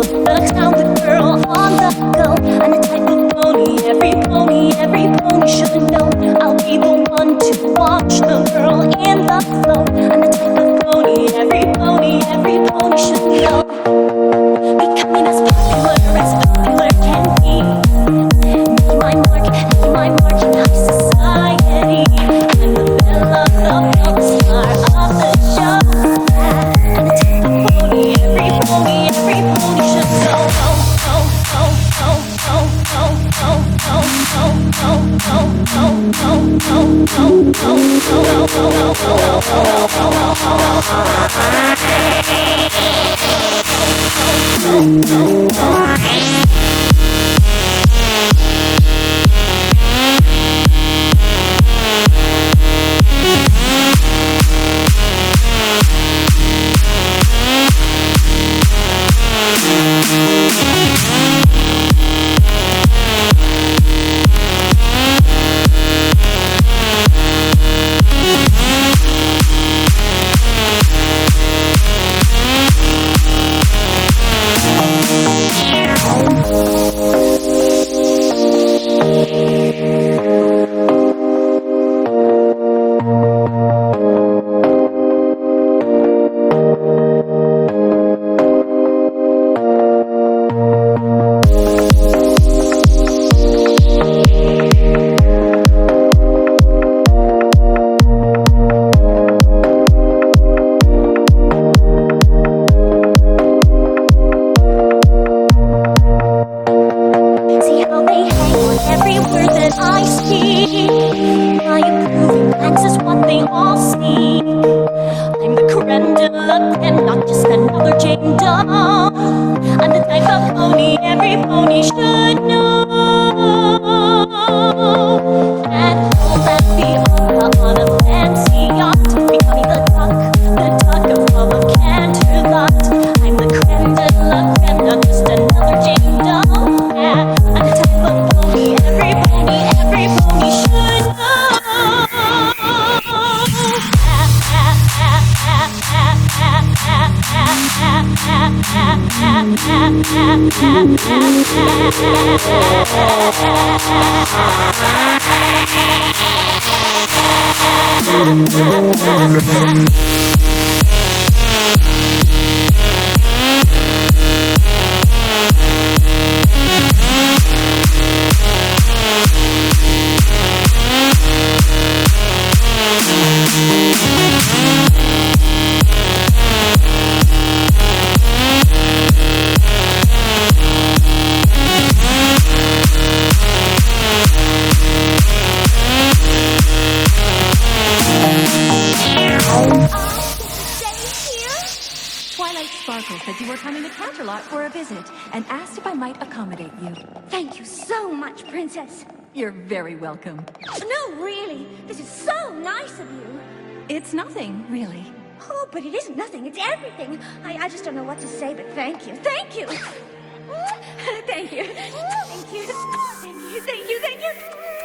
the town, the girl on the go. I'm the type of every pony should know. I'll be the one to watch the girl in the flow. I'm the type of every pony should know. Becoming as popular can be. Making my mark in high society. I'm the belle of the star of the show. I'm the type of every pony should know. Every word that I speak, my approving glance is what they all see. I'm the creme de la creme, not just another Jane Doe. I'm the type of pony every pony should know. And all that the aura on a fancy yacht, becoming the duck of a Canterlot. I'm the creme de la creme, not just another Jane Doe. Yeah, I'm the type of every pony should know. Twilight Sparkle said you were coming to Canterlot for a visit and asked if I might accommodate you. Thank you so much, Princess. You're very welcome. No, really. This is so nice of you. It's nothing, really. Oh, but it isn't nothing. It's everything. I just don't know what to say, but thank you. Thank you. Thank you. Thank you. Thank you. Thank you. Thank you.